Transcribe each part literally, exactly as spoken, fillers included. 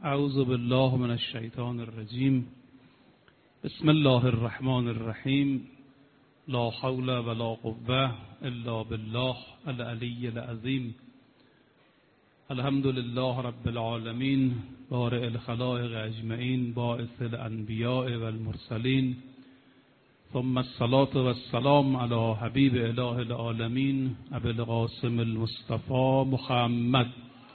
اعوذ بالله من الشیطان الرجیم. بسم الله الرحمن الرحیم. لا حول ولا قوة الا بالله العلی العظیم. الحمد لله رب العالمین بارئ الخلائق اجمعین باعث الانبیاء والمرسلین، ثم الصلاة والسلام على حبیب اله العالمین ابی القاسم المصطفى محمد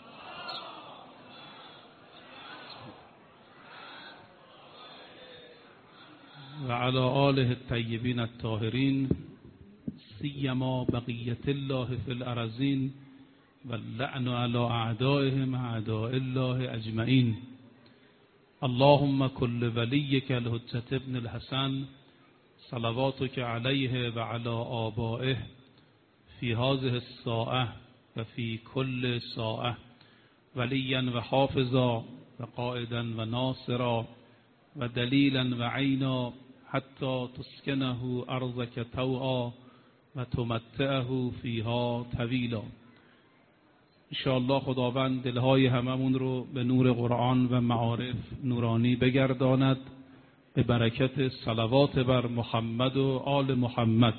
و علی آله الطیبین الطاهرین، سیما بقیة الله فی الارضین و اللعن علی اعدائهم اعداء الله اجمعین. اللهم كل ولیک الحجة ابن الحسن صلواتك علیه و علی آبائه فی هذه الساعة و فی کل ساعة ولیا و حافظا و قائدا و ناصرا و دلیلا و عینا حتی تسکنه ارضک طوعا و تمتعه فیها طویلا. انشاءالله خداوند دلهای هممون رو به نور قرآن و معارف نورانی بگرداند به برکت صلوات بر محمد و آل محمد.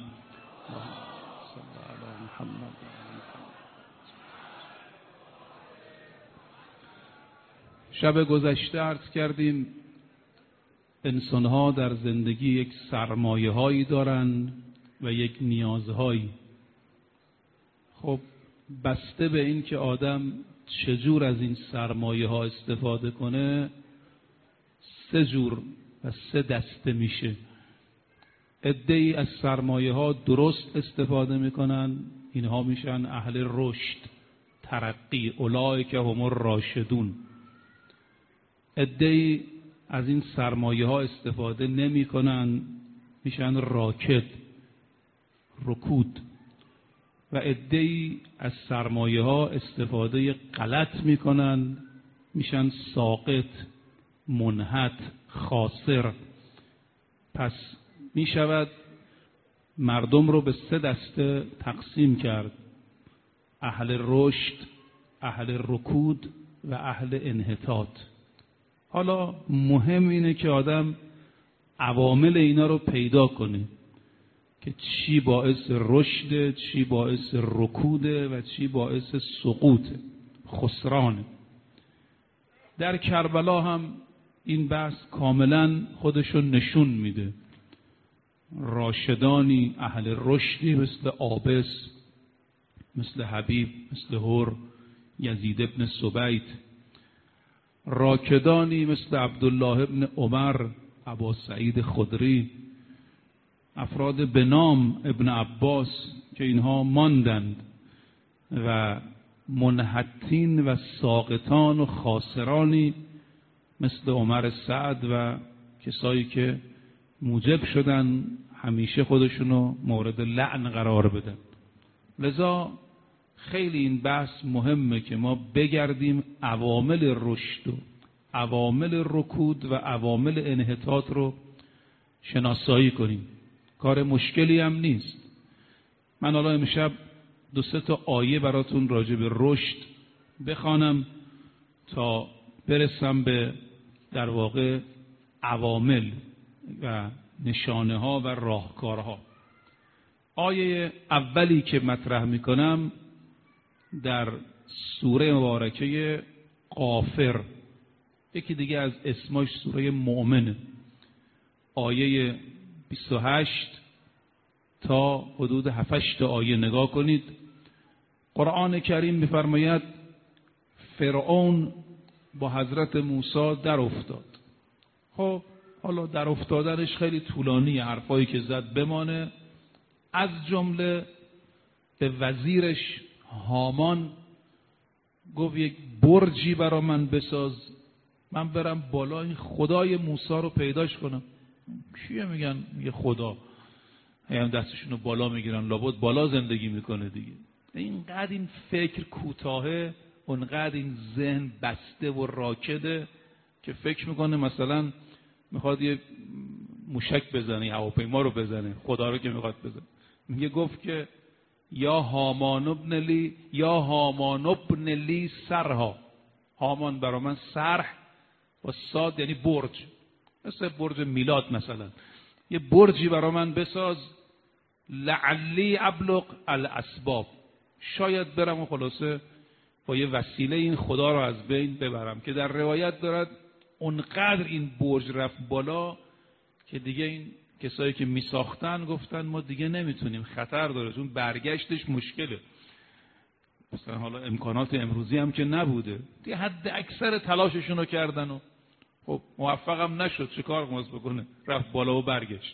شب گذشته عرض کردیم انسانها در زندگی یک سرمایه هایی دارن و یک نیازهایی. خب بسته به این که آدم چجور از این سرمایه ها استفاده کنه سه جور و سه دسته میشه. عده‌ای از سرمایه ها درست استفاده میکنن، اینها میشن اهل رشد، ترقی، اولئک هم الراشدون. عده‌ای از این سرمایه ها استفاده نمی کنن، میشن راکد، رکود. و عده‌ای از سرمایه ها استفاده غلط میکنن، میشن ساقط، منحط، خاسر. پس میشود مردم رو به سه دسته تقسیم کرد: اهل رشد، اهل رکود و اهل انحطاط. حالا مهم اینه که آدم عوامل اینا رو پیدا کنه که چی باعث رشد، چی باعث رکوده و چی باعث سقوطه، خسرانه. در کربلا هم این بحث کاملا خودشو نشون میده. راشدانی اهل رشدی مثل عابس، مثل حبیب، مثل هر، یزید ابن سبیت. راکدانی مثل عبدالله ابن عمر، ابا سعید خدری، افراد به نام ابن عباس که اینها ماندند. و منحطین و ساقطان و خاسرانی مثل عمر سعد و کسایی که موجب شدن همیشه خودشونو مورد لعن قرار بدن. لذا خیلی این بحث مهمه که ما بگردیم عوامل رشد و عوامل رکود و عوامل انحطاط رو شناسایی کنیم. کار مشکلی هم نیست. من حالا امشب دو سه تا آیه براتون راجع به رشد بخوانم تا برسم به در واقع عوامل و نشانه ها و راهکارها. آیه اولی که مطرح میکنم در سوره مبارکه غافر، یکی دیگه از اسماش سوره مؤمنه. آیه بیست و هشت تا حدود هفت هشت آیه نگاه کنید. قرآن کریم می‌فرماید فرعون با حضرت موسی در افتاد. خب حالا در افتادنش خیلی طولانی، حرفایی که زد بمانه. از جمله به وزیرش هامان گفت یک برجی برا من بساز، من برم بالا این خدای موسی رو پیداش کنم. کیه میگن میگه خدا؟ هم دستشون رو بالا میگیرن، لابد بالا زندگی میکنه دیگه. اینقدر این فکر کوتاهه، اونقدر این ذهن بسته و راکده که فکر میکنه مثلا میخواد یه موشک بزنه، هواپیما رو بزنه، خدا رو که میخواد بزنه. میگه گفت که یا هامان ابن لی یا هامان ابن لی سرها، هامان برا من سرح با ساد یعنی برج، مثل برج میلاد مثلا، یه برجی برا من بساز، لعلی ابلغ الاسباب، شاید برم و خلاصه با یه وسیله این خدا رو از بین ببرم. که در روایت دارد اونقدر این برج رفت بالا که دیگه این کسایی که می ساختن گفتن ما دیگه نمیتونیم، خطر داره، چون برگشتش مشکله. مثلا حالا امکانات امروزی هم که نبوده، دیگه حد اکثر تلاششون رو کردن و خب موفقم نشد، چه کار ماست بکنه، رفت بالا و برگشت.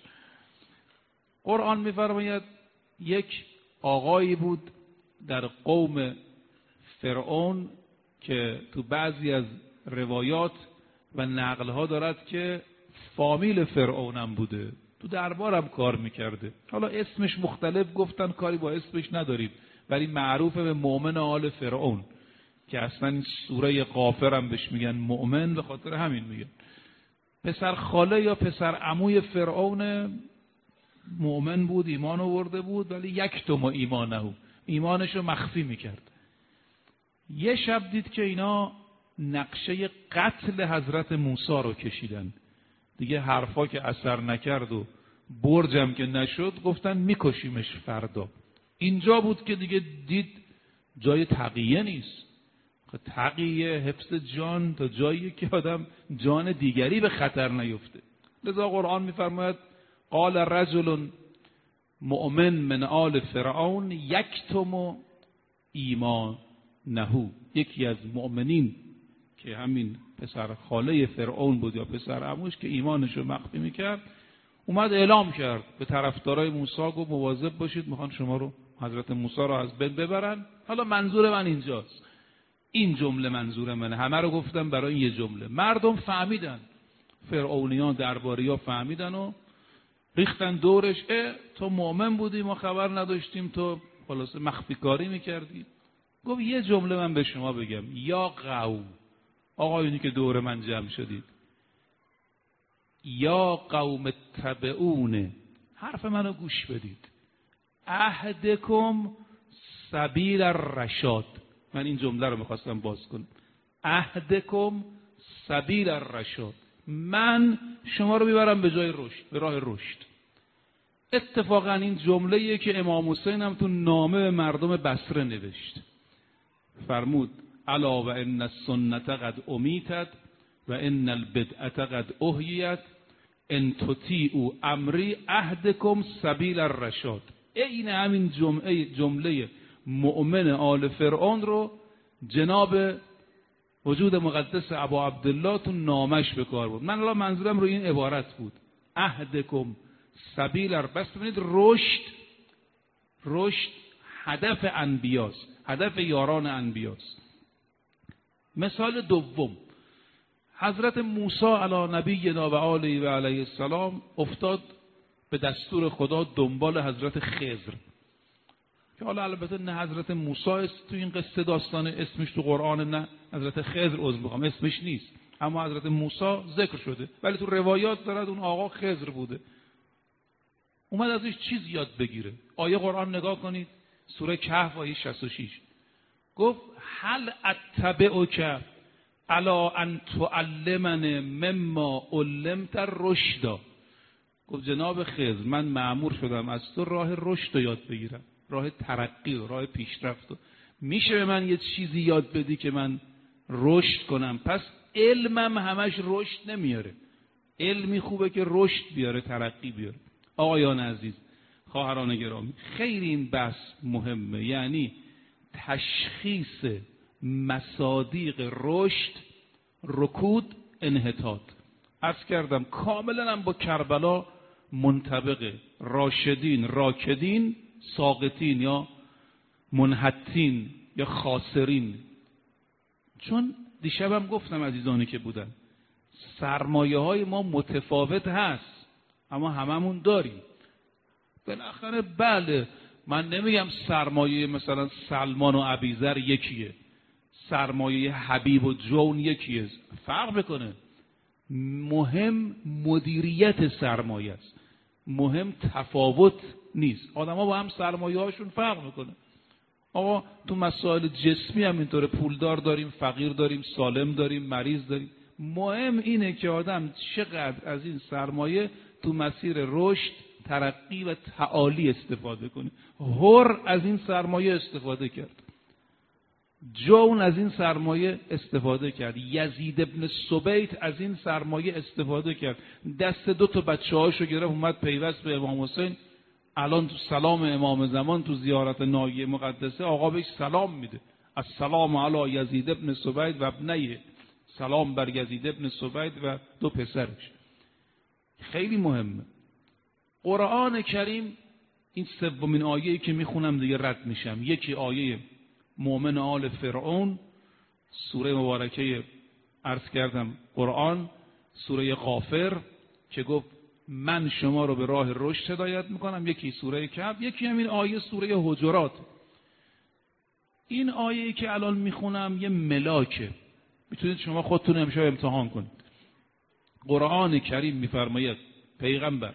قرآن میفرماید یک آقایی بود در قوم فرعون که تو بعضی از روایات و نقلها دارد که فامیل فرعونم بوده، تو دربارم کار میکرده. حالا اسمش مختلف گفتن، کاری با اسمش نداریم، ولی معروف به مؤمن آل فرعون که اصلا این سوره غافر هم بهش میگن مؤمن، به خاطر همین میگن. پسر خاله یا پسر عموی فرعون مؤمن بود، ایمان آورده بود، ولی یک توم ایمانه، ایمانشو مخفی میکرد. یه شب دید که اینا نقشه قتل حضرت موسی رو کشیدن، دیگه حرفا که اثر نکرد و برجم که نشد، گفتن میکشیمش فردا. اینجا بود که دیگه دید جای تقیه نیست. تقیه حفظ جان تا جایی که آدم جان دیگری به خطر نیفته. لذا قرآن میفرماید قال رجل مؤمن من آل فرعون یکتم ایمانه، یکی از مؤمنین که همین پسر خاله فرعون بود یا پسر عموش که ایمانشو مخفی میکرد، اومد اعلام کرد به طرفدارای موسی، گفت مواظب باشید میخوان شما رو، حضرت موسی رو از بین ببرن. حالا منظور من اینجاست، این جمله منظور منه، همه رو گفتم برای این یه جمله. مردم فهمیدن، فرعونیان درباریا فهمیدن و ریختن دورش. اه تو مؤمن بودی ما خبر نداشتیم، تو خلاصه مخفی کاری میکردی. گفت یه جمله من به شما بگم، یا قوم، آقایونی که دور من جمع شدید، یا قوم تبعونه، حرف منو گوش بدید، اهدکم سبیل الرشاد. من این جمله رو میخواستم باز کنم، اهدکم سبیل الرشاد، من شما رو میبرم به جای رشد، به راه رشد. اتفاقا این جمله‌ایه که امام حسین هم تو نامه به مردم بصره نوشت، فرمود الا و ان السنت قد امیتت و ان البدعه قد احییت ان تطیعوا امری اهدکم سبیل الرشاد. این همین جمله جمله مؤمن آل فرعون رو جناب وجود مقدس ابا عبدالله تو نامش به کار بود. من الان منظورم رو این عبارت بود، اهدکم سبیل الرشاد. بس ببینید رشد، رشد هدف انبیاست، هدف یاران انبیاست. مثال دوم، حضرت موسی علی نبینا و آله و علیه السلام افتاد به دستور خدا دنبال حضرت خضر، که حالا البته نه حضرت موسی است تو این قصه داستان اسمش تو قرآن، نه حضرت خضر عذر میخوام اسمش نیست، اما حضرت موسی ذکر شده، ولی تو روایات دارد اون آقا خضر بوده. اومد ازش چیز یاد بگیره. آیه قرآن نگاه کنید، سوره کهف آیه شصت و شش، گفت هل اتبعک علی ان تعلمنی مما علمت رشدا. گفت جناب خضر من مأمور شدم از تو راه رشد یاد بگیرم، راه ترقی و راه پیشرفت. میشه به من یه چیزی یاد بدی که من رشد کنم؟ پس علمم همش رشد نمیاره، علمی خوبه که رشد بیاره، ترقی بیاره. آقایان عزیز، خواهران گرامی، خیلی این بحث مهمه، یعنی تشخیص مصادیق رشد، رکود، انحطاط. عرض کردم کاملا هم با کربلا منطبقه، راشدین، راکدین، ساقطین یا منحطین یا خاسرین. چون دیشبم گفتم عزیزانی که بودن، سرمایه های ما متفاوت هست اما هممون داریم. بالاخره بله، من نمیگم سرمایه مثلا سلمان و ابیذر یکیه، سرمایه حبیب و جون یکیه، فرق میکنه. مهم مدیریت سرمایه است، مهم تفاوت نیست. آدم ها با هم سرمایه هاشون فرق میکنه. آقا تو مسائل جسمی هم اینطوره، پولدار داریم، فقیر داریم، سالم داریم، مریض داریم. مهم اینه که آدم چقدر از این سرمایه تو مسیر رشد، ترقی و تعالی استفاده کنه. هر از این سرمایه استفاده کرد، جون از این سرمایه استفاده کرد، یزید ابن سبیت از این سرمایه استفاده کرد، دست دو تا بچه هاشو گرفت اومد پیوست به امام حسین. الان تو سلام امام زمان تو زیارت ناحیه مقدسه آقا بهش سلام میده، السلام علی یزید ابن سبیت و ابنیه، سلام بر یزید ابن سبیت و دو پسرش. خیلی مهمه. قرآن کریم این سومین آیه‌ای که میخونم دیگه رد میشم، یکی آیه مؤمن آل فرعون، سوره مبارکه عرض کردم قرآن، سوره غافر که گفت من شما رو به راه رشد هدایت میکنم، یکی سوره کهف، یکی همین آیه سوره حجرات. این آیه‌ای که الان میخونم یه ملاکه، میتونید شما خودتون امشب امتحان کنید. قرآن کریم میفرماید پیغمبر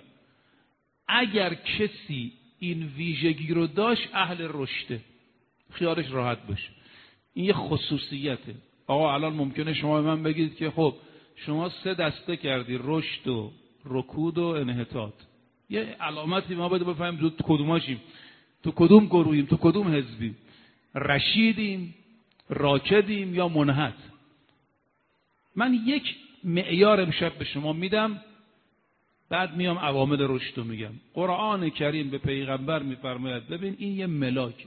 اگر کسی این ویژگی رو داشت اهل رشده، خیالش راحت باشه. این یه خصوصیته. آقا الان ممکنه شما به من بگید که خب شما سه دسته کردی، رشد و رکود و انحطاط، یه علامتی ما بده بفهمیم تو کدوماشیم، تو کدوم گروهیم، تو کدوم حزبیم، رشیدیم، راکدیم یا منحط. من یک معیار امشب به شما میدم، بعد میام عوامل رشد رو میگم. قرآن کریم به پیغمبر میفرماید ببین این یه ملاک،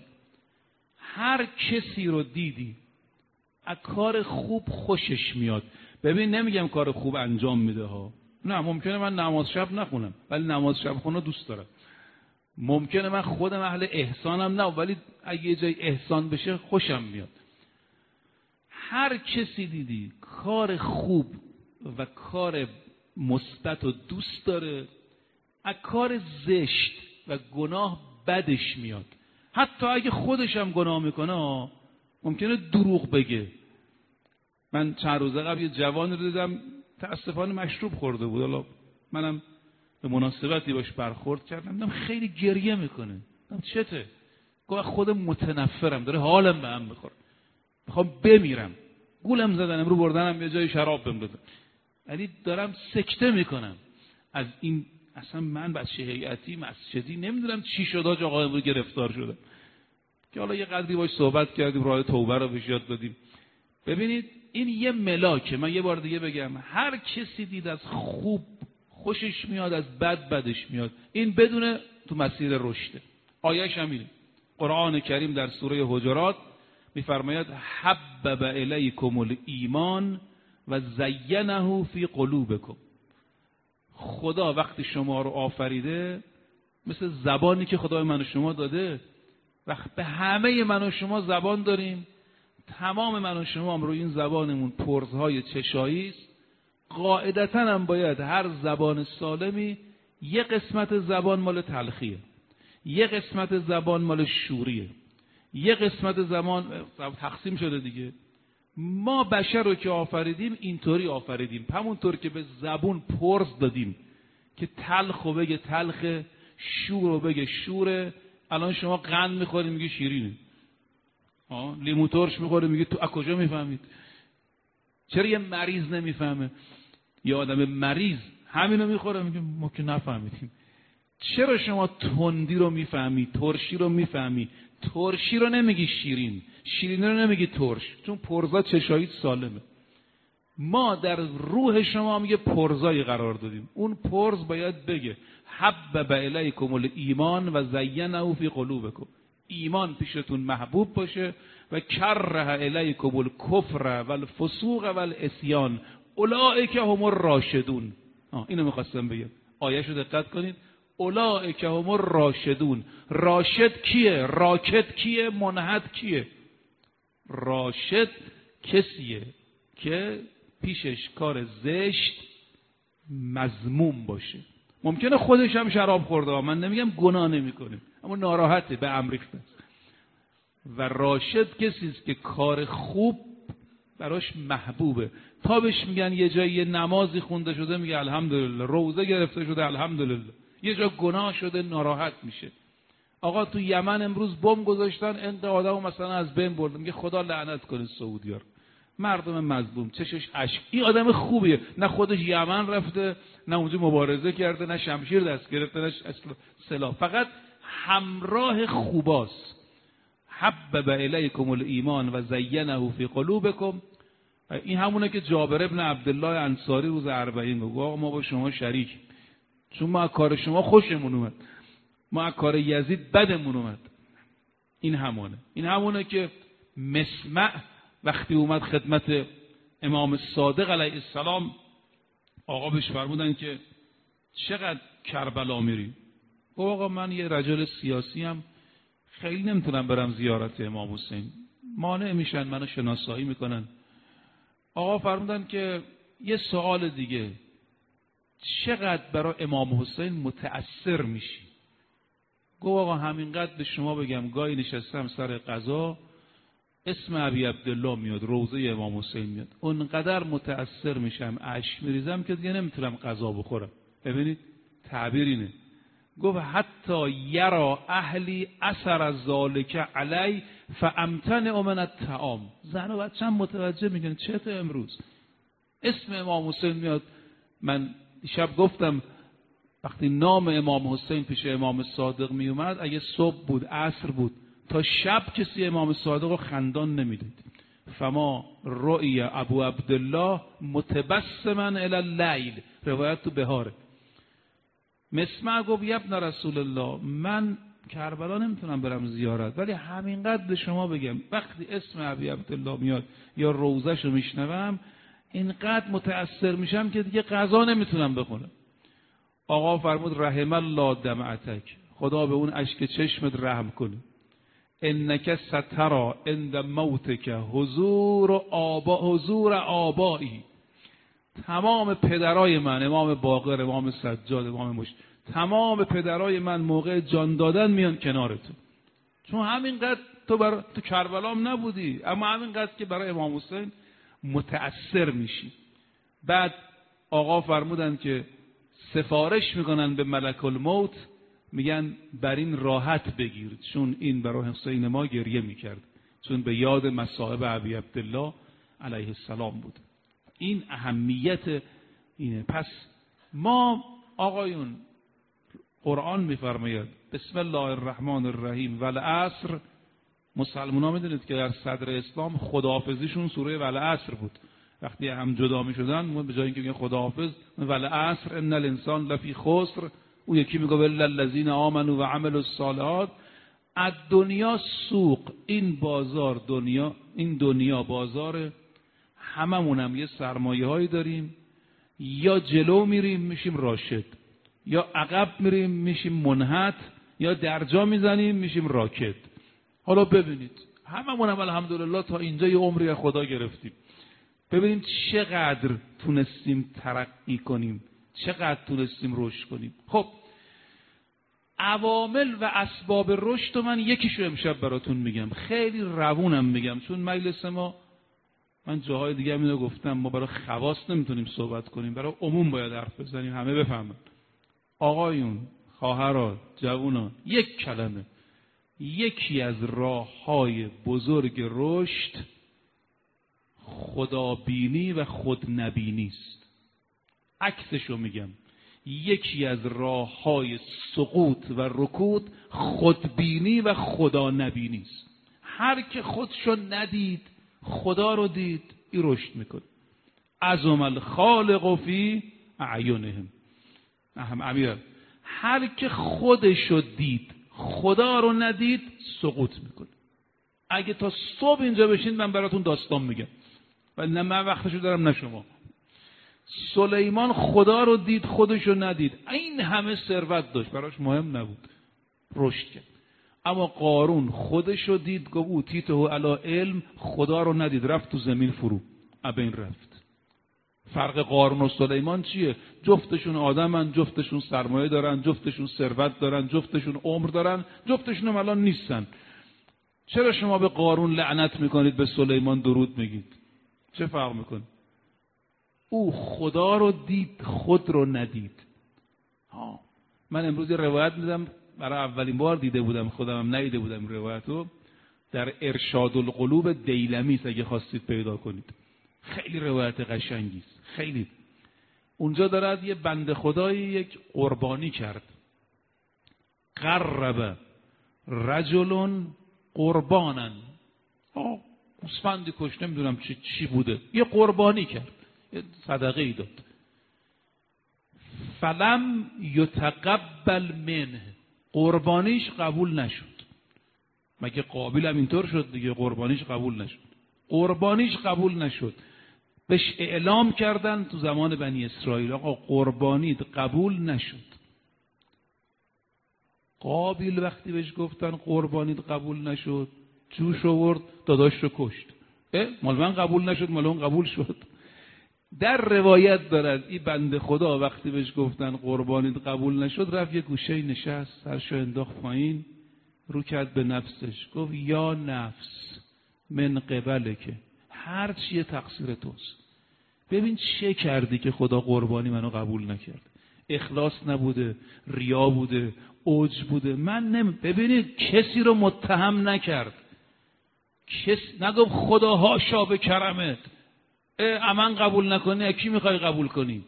هر کسی رو دیدی از کار خوب خوشش میاد. ببین نمیگم کار خوب انجام میده ها، نه، ممکنه من نماز شب نخونم ولی نماز شب خونه دوست دارم، ممکنه من خودم اهل احسانم نه ولی اگه یه جای احسان بشه خوشم میاد. هر کسی دیدی کار خوب و کار مثبت و دوست داره، از کار زشت و گناه بدش میاد. حتی اگه خودش هم گناه میکنه ممکنه دروغ بگه. من چند روز قبل یه جوان رو دیدم تأسفانه مشروب خورده بود، حالا منم به مناسبتی باش برخورد کردم، دیدم خیلی گریه میکنه. دیدم چته؟ گفت خود متنفرم، داره حالم به هم بخوره، میخوام بمیرم، گولم زدن، امرو بردنم یه جای شراب بهم دادن، ولی دارم سکته میکنم از این. اصلا من بچه هیئتی مسجدی نمیدونم چی شد آج آقا امروز گرفتار شدم، که حالا یه قدری باش صحبت کردیم، راه توبه رو بهش یاد دادیم. ببینید این یه ملاکه. من یه بار دیگه بگم، هر کسی دید از خوب خوشش میاد، از بد بدش میاد. این بدون تو مسیر رشده. آیه‌اش همینه. قرآن کریم در سوره حجرات میفرماید حبب الیکم الایمان و زینه فی قلوبکم. خدا وقتی شما رو آفریده مثل زبانی که خدای من و شما داده، وقت به همه من و شما زبان داریم، تمام من و شما هم روی این زبانمون پرزهای چشایی است. قاعدتاً هم باید هر زبان سالمی یه قسمت زبان مال تلخیه، یه قسمت زبان مال شوریه، یه قسمت زبان تقسیم شده دیگه. ما بشر رو که آفریدیم اینطوری آفریدیم، همونطور که به زبون پرز دادیم که تلخ رو بگه تلخه، شور رو بگه شوره. الان شما قند میخوری میگی شیرینه، لیمو ترش میخوره میگی تو از کجا میفهمید؟ چرا یه مریض نمیفهمه؟ یه آدم مریض همینو میخوره میگه ما که نفهمیدیم. چرا شما تندی رو میفهمی، ترشی رو میفهمی؟ ترشی رو نمیگی شیرین، شیرین رو نمیگی ترش، چون پرزا چشایی سالمه. ما در روح شما هم یه پرزایی قرار دادیم، اون پرز باید بگه حبب الیکم الایمان و زینه فی قلوبکم. ایمان پیشتون محبوب باشه و کره الیکم الکفر و الفسوق و العصیان اولئک هم الراشدون. اینو میخواستم بگم، آیه‌شو دقت کنید. اولئک هم الراشدون. راشد کیه؟ راکد کیه؟ منحط کیه؟ راشد کسیه که پیشش کار زشت مذموم باشه. ممکنه خودش هم شراب خورده، من نمیگم گناه نمیکنه، اما ناراحته، به امر ریخته. و راشد کسی است که کار خوب براش محبوبه. تا بهش میگن یه جایی یه نمازی خونده شده میگه الحمدلله، روزه گرفته شده الحمدلله، یه جا گناه شده ناراحت میشه. آقا تو یمن امروز بمب گذاشتن، انقدر آدمو مثلا از بین بردن، میگه خدا لعنت کنه سعودی‌ها. مردم مظلوم، چشش اشک. این آدم خوبیه، نه خودش یمن رفته، نه اونجا مبارزه کرده، نه شمشیر دست گرفته، نه سلاح، فقط همراه خوباست. حبب الیکم الایمان و زینه فی قلوبکم. این همونه که جابر ابن عبدالله انصاری روز اربعین گفت آقا ما با شما شریک، چون ما از کار شما خوشمون اومد، ما از کار یزید بدمون اومد. این همونه این همونه که مسمع وقتی اومد خدمت امام صادق علیه السلام، آقا بهش فرمودن که چقدر کربلا میری؟ گفت آقا من یه رجل سیاسی ام، خیلی نمیتونم برم زیارت امام حسین، مانع میشن، منو شناسایی میکنن. آقا فرمودن که یه سوال دیگه، چقدر برای امام حسین متأثر میشی؟ گفت آقا همینقدر به شما بگم گاهی نشستم سر قضا اسم ابی عبدالله میاد، روضه امام حسین میاد، اونقدر متأثر میشم، اشک میریزم که دیگه نمیتونم غذا بخورم. ببینید تعبیر اینه. گفت حتی یرا اهلی اثر از ذالک علی فامتنع من الطعام. زن و بچه هم متوجه میگن چه تو امروز اسم امام حسین میاد. من شب گفتم وقتی نام امام حسین پیش امام صادق میومد، اگه صبح بود عصر بود تا شب کسی امام صادق رو خندان نمیدید. فما رؤی ابو عبدالله متبسما الی اللیل، روایت تو بهاره. مسمع گفت ابن رسول الله من کربلا نمیتونم برم زیارت، ولی همینقدر به شما بگم وقتی اسم ابی عبدالله میاد یا روضه‌شو میشنوم اینقدر متأثر میشم که دیگه غذا نمیتونم بخورم. آقا فرمود رحم الله دمعتک، خدا به اون اشک چشمت رحم کنه. انک سترا عند موتک حضور آبا حضور آبایی. تمام پدرای من، امام باقر، امام سجاد، امام مش، تمام پدرای من موقع جان دادن میان کنار تو، چون همینقدر تو برای تو کربلام نبودی، اما همینقدر که برای امام حسین متأثر میشی. بعد آقا فرمودن که سفارش میکنن به ملک الموت، میگن بر این راحت بگیر، چون این برای حسین ما گریه میکرد، چون به یاد مصائب ابی عبدالله علیه السلام بود. این اهمیت اینه. پس ما آقایون قرآن میفرماید بسم الله الرحمن الرحیم والعصر. مسلمان ها میدونید که در صدر اسلام خداحافظیشون سوره والعصر بود. وقتی هم جدا میشدن به جای اینکه بگن خداحافظ والعصر ان الانسان لفی خسر، او یکی میگه الا الذین آمنوا و عملوا الصالحات. از دنیا سوق، این بازار دنیا، این دنیا بازار هممونم یه سرمایه هایی داریم، یا جلو میریم میشیم راشد، یا عقب میریم میشیم منحت، یا درجا میزنیم میشیم راکد. حالا ببینید هممونم الحمدلله تا اینجا یه عمری از خدا گرفتیم. ببینیم چقدر تونستیم ترقی کنیم، چقدر تونستیم رشد کنیم. خب عوامل و اسباب رشد من یکیشو امشب براتون میگم، خیلی روونم میگم، چون مجلس ما، من جاهای دیگه هم اینو گفتم، ما برای خواص نمیتونیم صحبت کنیم، برای عموم باید حرف بزنیم همه بفهمن. آقایون، خواهران، جوانان، یک کلمه، یکی از راههای بزرگ رشد خدابینی و خودنبینی است. عکسشو میگم، یکی از راههای سقوط و رکود خودبینی و خدا نبینی است. هر که خودشو ندید خدا رو دید، این رشد میکنه. عظم الخالق فی اعینهم. اهم امیر، هر که خودشو دید خدا رو ندید سقوط میکنه. اگه تا صبح اینجا بشین من براتون داستان میگم، ولی نه من وقتشو دارم نه شما. سلیمان خدا رو دید خودشو ندید، این همه ثروت داشت براش مهم نبود، رشد کرد. اما قارون خودشو دید گفت اوتیته علی علم، خدا رو ندید رفت تو زمین فرو، ابین رفت. فرق قارون و سلیمان چیه؟ جفتشون آدمن، جفتشون سرمایه دارن، جفتشون ثروت دارن، جفتشون عمر دارن، جفتشون هم الان نیستن. چرا شما به قارون لعنت میکنید به سلیمان درود میگید؟ چه فرق میکنه؟ او خدا رو دید خود رو ندید. ها من امروز یه روایت میدم، برای اولین بار دیده بودم، خودم هم ندیده بودم روایتو، در ارشاد القلوب دیلمی، اگه خواستید پیدا کنید. خیلی روایت قشنگی است. خیلی اونجا دارد یه بنده خدایی یک قربانی کرد. قرب رجل قربانن، آه گوسفندی کشت، نمیدونم چی چی بوده، یه قربانی کرد، یه صدقه ای داد. فلم یتقبل منه، قربانیش قبول نشد. مگه قابیل هم اینطور شد دیگه، قربانیش قبول نشد. قربانیش قبول نشد. بهش اعلام کردن تو زمان بنی اسرائیل آقا قربانیت قبول نشد. قابیل وقتی بهش گفتن قربانیت قبول نشد، جوش آورد داداش رو کشت. اه مال من قبول نشد، مال اون قبول شد. در روایت دارد این بنده خدا وقتی بهش گفتن قربانیت قبول نشد، رفت یه گوشه نشست، سرشو انداخت پایین، رو کرد به نفسش، گفت یا نفس من قبله، که هر چیه تقصیر توست. ببین چه کردی که خدا قربانی منو قبول نکرد. اخلاص نبوده، ریا بوده، عجب بوده. من نمی ببینید کسی رو متهم نکرد، کس نگفت خدا هاشا به کرمت امن قبول نکنی اکی میخوای قبول کنی.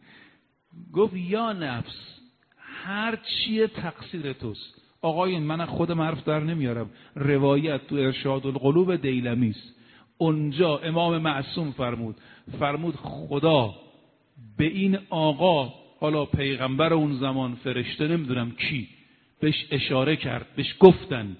گفت یا نفس هر چیه تقصیر توست. آقایون من خودم حرف در نمیارم، روایت تو ارشاد القلوب دیلمی است. اونجا امام معصوم فرمود فرمود خدا به این آقا، حالا پیغمبر اون زمان، فرشته، نمیدونم کی، بهش اشاره کرد، بهش گفتن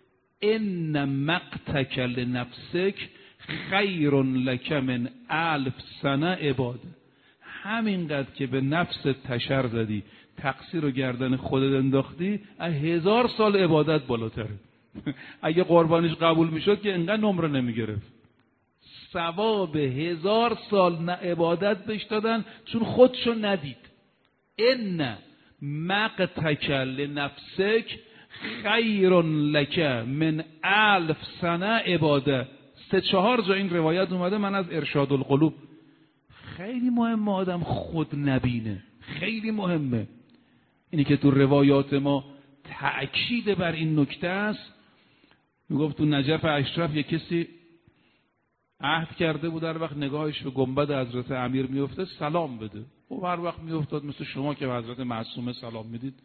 ان مقتک لنفسک خیر لک من الف سنه عباده. همینقدر که به نفس تشر زدی، تقصیر رو گردن خودت انداختی، هزار سال عبادت بالاتره. اگه قربانیش قبول میشد که انقدر نمره نمیگرفت. ثواب هزار سال نه عبادت بهش دادن چون خودشو ندید. ان مقتک لنفسک خیر لک من الف سنه عباده. سه چهار جا این روایت اومده، من از ارشاد القلوب. خیلی مهمه آدم خود نبینه، خیلی مهمه. اینی که تو روایات ما تأکید بر این نکته است. میگفت تو نجف اشرف یک کسی عهد کرده بود هر وقت نگاهش به گنبد حضرت امیر میفته سلام بده. و هر وقت میافتاد مثل شما که به حضرت معصومه سلام میدید.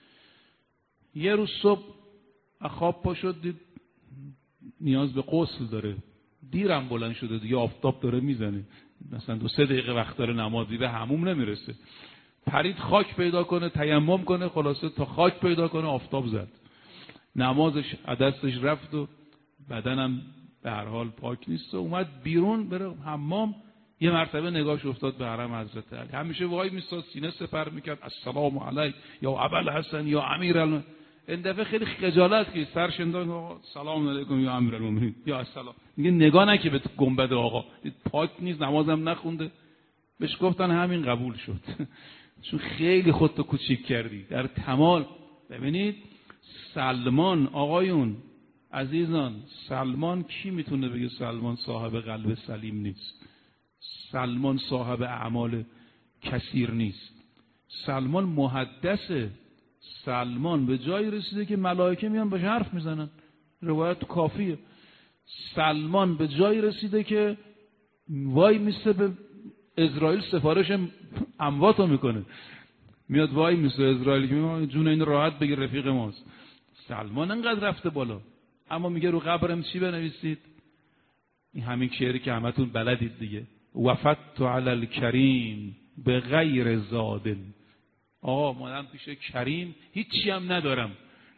یه روز صبح خواب پا شد، دید نیاز به غسل داره، دیرم بلند شده دیگه، آفتاب داره میزنه، مثلا دو سه دقیقه وقت داره نمازی، به حموم نمیرسه. پرید خاک پیدا کنه، تیمم کنه، خلاصه تا خاک پیدا کنه آفتاب زد. نمازش دستش رفت و بدنم به هر حال پاک نیست و اومد بیرون بره حمام. یه مرتبه نگاهش افتاد به حرم حضرت علی. همیشه وای میستاد، سینه سپر میکرد، السلام علیک یا ابوالحسن یا امیرالمومنین. این دفعه خیلی خجالت که سرش انداخت، سلام علیکم یا امیرالمومنین یا السلام. میگه نگاه نکه به گنبد آقا، پاک نیست، نمازم نخونده. بهش گفتن همین قبول شد. چون خیلی خودتو کوچیک کردی در کمال. ببینید سلمان، آقایون عزیزان، سلمان کی میتونه بگه سلمان صاحب قلب سلیم نیست؟ سلمان صاحب اعمال کثیر نیست. سلمان محدثه. سلمان به جایی رسیده که ملائکه میان بهش حرف میزنن، روایت کافیه. سلمان به جایی رسیده که وای میسته به اسرائیل سفارش امواتو میکنه، میاد وای میسته اسرائیل که جون این راحت بگیر رفیق ماست. سلمان انقدر رفته بالا. اما میگه رو قبرم چی بنویسید؟ این همین شعری که همتون بلدید دیگه، وفدت علی الکریم به غیر زادن. آقا مادم پیش کریم هیچی هم ندارم.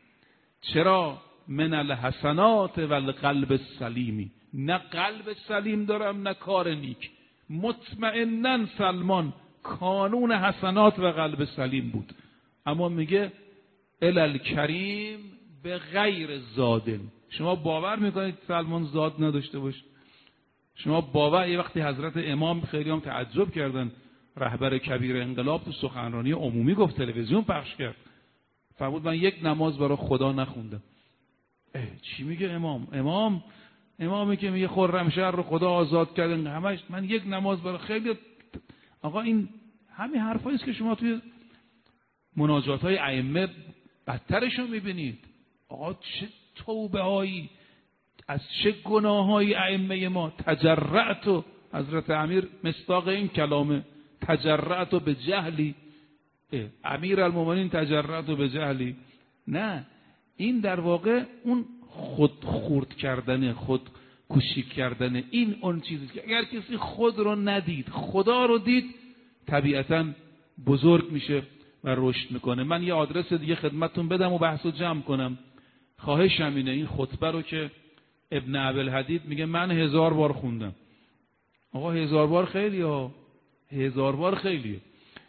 چرا؟ من الحسنات و القلب السلیمی. نه قلب سلیم دارم نه کار نیک. مطمئناً سلمان کانون حسنات و قلب سلیم بود. اما میگه الی الکریم به غیر زادن. شما باور میکنید سلمان زاد نداشته باشه؟ شما باور؟ یه وقتی حضرت امام خیلی هم تعجب کردن، رهبر کبیر انقلاب تو سخنرانی عمومی گفت، تلویزیون پخش کرد، فرمود من یک نماز برای خدا نخوندم. چی میگه امام؟ امام امامی که میگه خرمشهر رو خدا آزاد کرد، همش من یک نماز برای خیلی. آقا این همین حرفایی است که شما توی مناجات های ائمه بدترشو میبینید. آقا چه توبه هایی از چه گناه های ائمه ما، تجرعت و حضرت امیر مصداق این کلامه، تجرأت به جهلی. امیر المومنین تجرأت به جهلی، نه، این در واقع اون خود خورد کردن، خود کوشک کردن، این اون چیزی که اگر کسی خود رو ندید خدا رو دید طبیعتاً بزرگ میشه و رشد میکنه. من یه آدرس دیگه خدمتتون بدم و بحثو جمع کنم. خواهشم اینه این خطبه رو که ابن ابوالحدید میگه من هزار بار خوندم. آقا هزار بار خیلی ها، هزار بار خیلیه.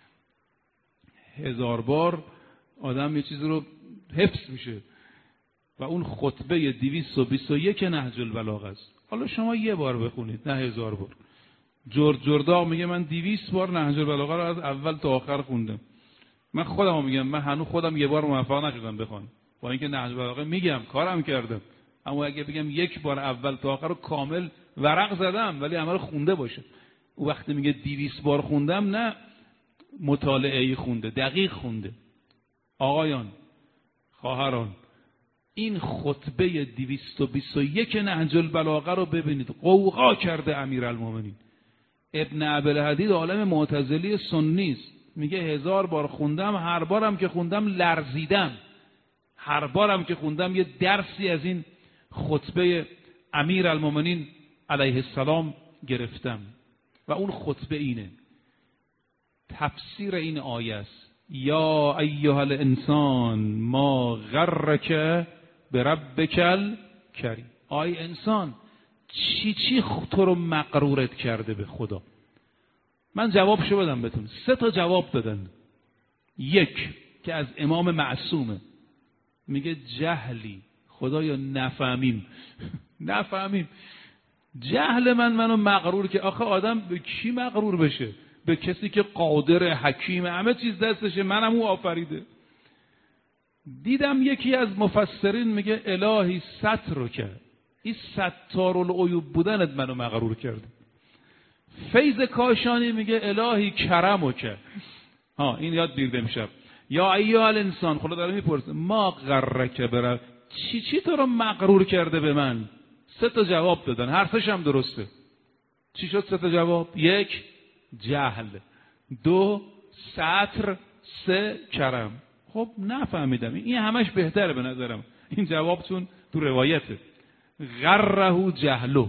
هزار بار آدم یه چیزی رو حفظ میشه و اون خطبه دویست و بیست و یک نهج البلاغه است. حالا شما یه بار بخونید، نه هزار بار. جرد جرداغ میگه من دویست بار نهج البلاغه رو از اول تا آخر خوندم. من خودم میگم من هنوز خودم یه بار موفق نشدم بخونم، با اینکه نهج البلاغه میگم کارم کردم، اما اگه بگم یک بار اول تا آخر رو کامل ورق زدم ولی عمل خونده باشه. او وقتی میگه دویست بار خوندم، نه مطالعه‌ای خونده، دقیق خونده. آقایان، خواهران، این خطبه دویست و بیست و یک نهج البلاغه رو ببینید، قوقا کرده امیرالمومنین. ابن ابوالحدید عالم معتزلی سنی است، میگه هزار بار خوندم، هر بارم که خوندم لرزیدم، هر بارم که خوندم یه درسی از این خطبه امیرالمومنین علیه السلام گرفتم. و اون خطبه اینه، تفسیر این آیه است: یا ایها الانسان ما غرک بربک الکریم. آی انسان، چی چی تو رو مغرورت کرده به خدا؟ من جوابشو بدم بهتون. سه تا جواب دادن. یک که از امام معصومه، میگه جهلی، خدایا نفهمیم نفهمیم جهل من منو مغرور که. آخه آدم به کی مغرور بشه؟ به کسی که قادر، حکیم، همه چیز دستشه، منم او آفریده. دیدم یکی از مفسرین میگه الهی ستر رو کرد، این ستارالعیوب بودنت منو مغرور کرده. فیض کاشانی میگه الهی کرم رو کرد. ها این یاد بیرد امشب. یا ایها الانسان، خدا داره میپرسه ما غرک برب، چی چی تو رو مغرور کرده به من؟ سه تا جواب دادن، هر سه‌ش هم درسته. چی شد سه تا جواب؟ یک جهل، دو ستر، سه کرم. خب نفهمیدم، این همش بهتره به نظرم. این جوابتون تو روایته، غره جهلو.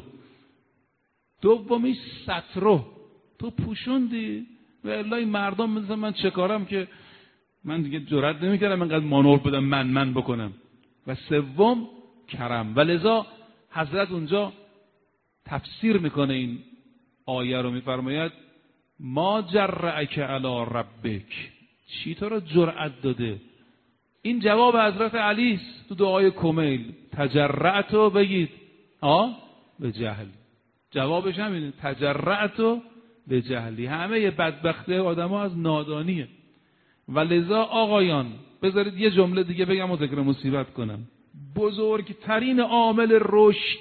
دومی سترو، تو پوشوندی و الا مردم مثل من چه کارم که من دیگه جرئت نمی‌کردم انقدر مانور بدم من من بکنم. و سوم کرم. و لذا حضرت اونجا تفسیر میکنه این آیه رو، میفرماید ما جرأک علی ربک، چی تو رو جرأت داده؟ این جواب حضرت علی است تو دعای کمیل، تجرأتو بگید آ به جهل. جوابش همینه، تجرأتو به جهلی. همه بدبختی آدم‌ها از نادانیه. و لذا آقایان بذارید یه جمله دیگه بگم و ذکر مصیبت کنم. بزرگترین عامل رشد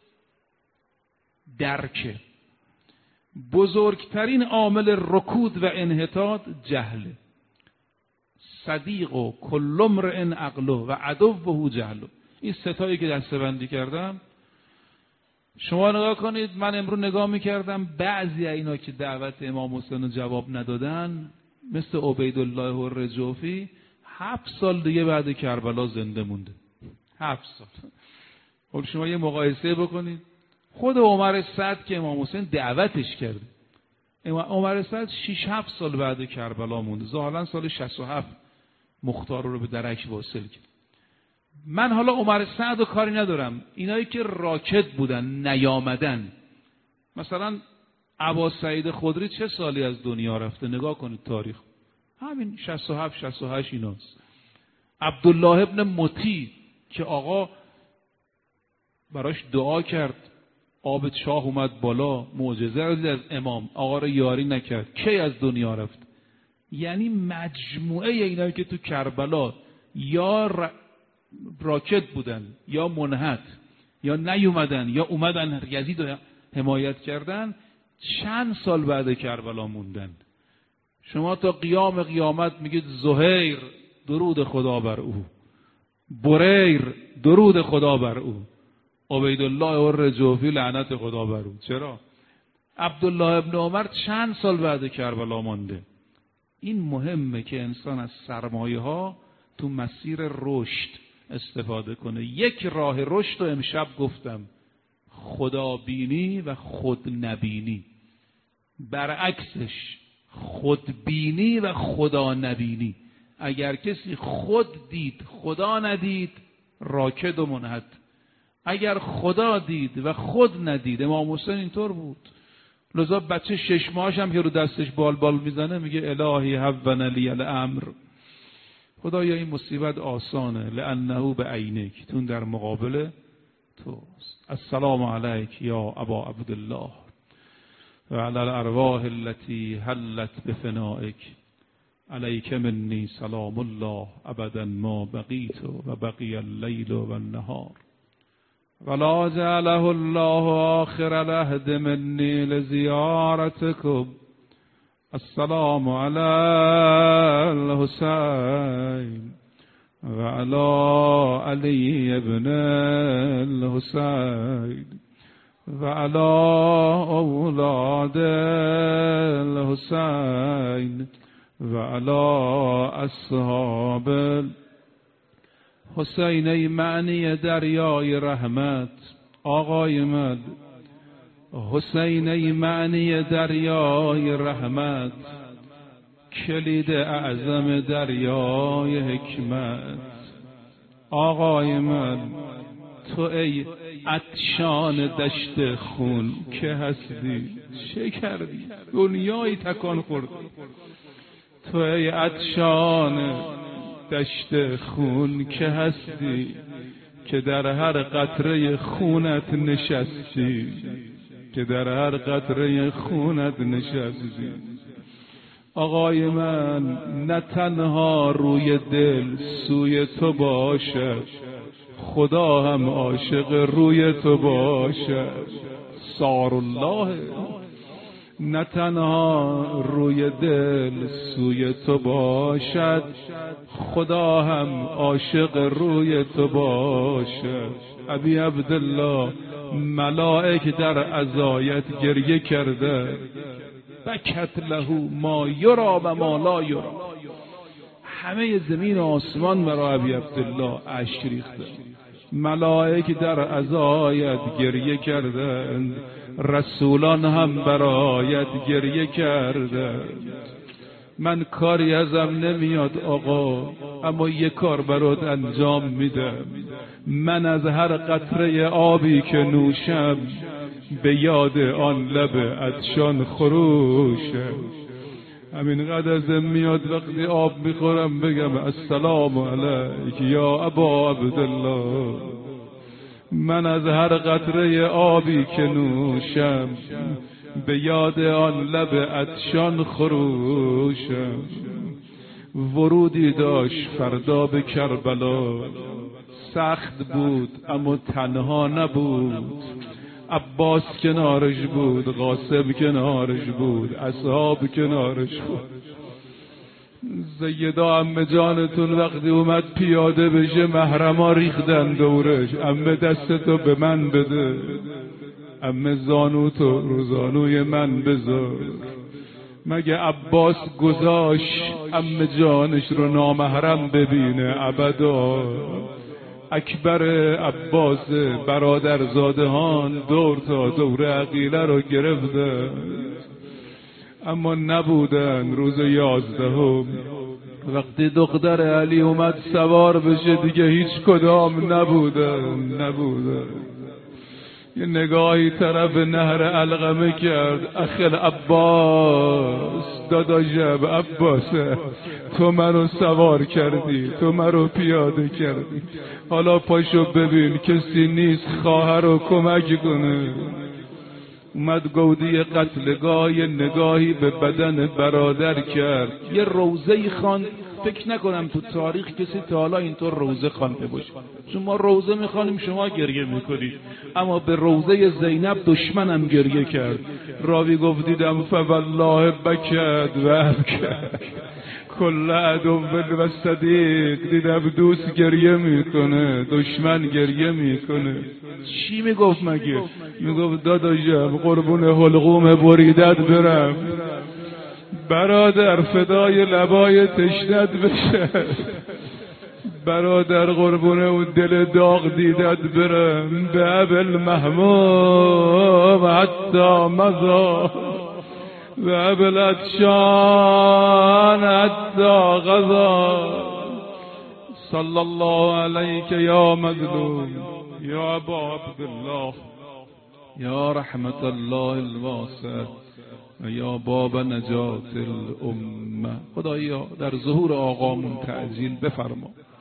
درکه، بزرگترین عامل رکود و انحطاط جهله. صدیق و کل امرئ عقله و عدوه جهله. این ستایی که دسته‌بندی کردم شما نگاه کنید. من امروز نگاه میکردم بعضی اینا که دعوت امام حسین رو جواب ندادن، مثل عبیدالله الرجوفی، هفت سال دیگه بعد کربلا زنده مونده. هفت سال. خب شما یه مقایسه بکنید. خود عمر سعد که امام حسین دعوتش کرده، عمر سعد شش هفت سال بعد کربلا مونده. ظاهرا سال شصت و هفت مختار رو به درک واصل کرد. من حالا عمر سعد رو کاری ندارم، اینایی که راکد بودن نیامدن، مثلا ابا سعید خدری چه سالی از دنیا رفته؟ نگاه کنید تاریخ، همین شصت و هفت شصت و هشت ایناست. عبدالله ابن مطیع که آقا براش دعا کرد، آب چاه اومد بالا، معجزه از از امام، آقا رو یاری نکرد، کی از دنیا رفت؟ یعنی مجموعه اینایی که تو کربلا یا ر... راکد بودن یا منحط یا نیومدن یا اومدن یزید رو حمایت کردن، چند سال بعد کربلا موندن. شما تا قیام قیامت میگید زهیر درود خدا بر او، بریر درود خدا بر او، عبیدالله الرجوفی لعنت خدا بر او. چرا؟ عبدالله ابن عمر چند سال بعد کربلا مانده. این مهمه که انسان از سرمایه ها تو مسیر رشد استفاده کنه. یک راه رشد رو امشب گفتم، خدابینی و خودنبینی. برعکسش خودبینی و خدا نبینی. اگر کسی خود دید خدا ندید راکد و منحط، اگر خدا دید و خود ندید، امام حسین اینطور بود. لذا بچه شش ماهش هم که رو دستش بال بال میزنه میگه الهی هون لی الامر، خدایا این مصیبت آسانه، لانه به عینک، تون در مقابل توست. السلام علیک یا ابا عبدالله و علی الارواح التي حلت بفنائک، علیک منی سلام الله ابدا ما بقیت و بقی اللیل و النهار، ولا جعله الله آخر العهد منی لزیارتکم. السلام علی الحسین و علی علی ابن الحسین و علی اولاد الحسین و علی اصحاب حسین. ای معنی دریای رحمت آقای من، حسین ای معنی دریای رحمت، کلید اعظم دریای حکمت. آقای من تو ای عطشان دشت خون که هستی، چه کردی؟ دنیای تکان خورد. تو ای عطشان دشت خون که هستی، که در هر قطره خونت نشستی، که در هر قطره خونت نشستی. آقای من نه تنها روی دل سوی تو باشد، خدا هم عاشق روی تو باشد. سار الله. نه تنها روی دل سوی تو باشد، خدا هم عاشق روی تو باشد. ابی عبدالله ملائک در عزایت گریه کرده، بکت له ما یرا و ما لا یرا. همه زمین و آسمان برای ابی عبدالله اشک ریخته. ملائک در عزایت گریه کردند، رسولان هم برایت گریه کردند. من کاری ازم نمیاد آقا، اما یک کار برات انجام میدم. من از هر قطره آبی که نوشم به یاد آن لب عطشان خروشم. همینقدر ازم میاد وقتی آب میخورم بگم السلام علیک یا ابا عبدالله. من از هر قطره آبی که نوشم به یاد آن لب عطشان خروشم. ورودی داشت فردا به کربلا، سخت بود اما تنها نبود. عباس کنارش بود، قاسم کنارش بود، اصحاب کنارش بود. سیدا عمه جانتون وقتی اومد پیاده بشه محرما ریختن دورش. عمه دستتو به من بده، عمه زانوتو رو زانوی من بذار. مگه عباس گذاشت عمه جانش رو نامحرم ببینه؟ ابدا. اکبر عباس برادرزادهان دور تا دور عقیله رو گرفته، اما نبودن. روز یازدهم وقتی دختر علی اومد سوار بشه دیگه هیچ کدام نبودن نبودن یه نگاهی طرف نهر علقمه کرد. اخل عباس، داداشم عباسه، تو منو سوار کردی، تو منو پیاده کردی، حالا پاشو ببین کسی نیست خواهر رو کمک کنه. اومد گودی قتلگاه، یه نگاهی به بدن برادر کرد، یه روزه‌ای خواند فکر نکنم تو تاریخ کسی تا حالا اینطور روزه خوانده باشه، چون ما روزه میخوانیم شما گریه میکنید، اما به روزه زینب دشمنم گریه کرد. راوی گفت دیدم فوالله بکد و ابکد کل عدو و صدیق، دیدم دوست گریه میکنه دشمن گریه میکنه. چی میگفت مگه؟ میگفت داداشم قربون حلقوم بریدت برم، برادر فدای لبای تشنت بشه، برادر قربون اون دل داغ دیدت برم، به ابل محموم حتی مزا و ابل عطشان حتی غذا. صلی الله علیک یا مظلوم یا ابا عبدالله یا رحمت الله الواسع و یا باب نجات الامه. خدایا در ظهور آقامون تعجیل بفرما.